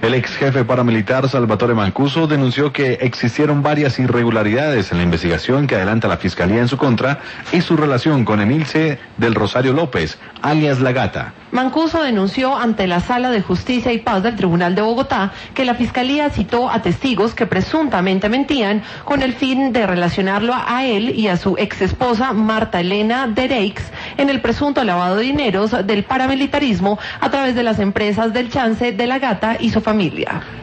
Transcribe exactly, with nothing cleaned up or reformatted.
El ex jefe paramilitar Salvatore Mancuso denunció que existieron varias irregularidades en la investigación que adelanta la Fiscalía en su contra y su relación con Emilce del Rosario López, alias La Gata. Mancuso denunció ante la Sala de Justicia y Paz del Tribunal de Bogotá que la Fiscalía citó a testigos que presuntamente mentían con el fin de relacionarlo a él y a su ex esposa Marta Elena Dereix en el presunto lavado de dineros del paramilitarismo a través de las empresas del Chance de La Gata y su familia.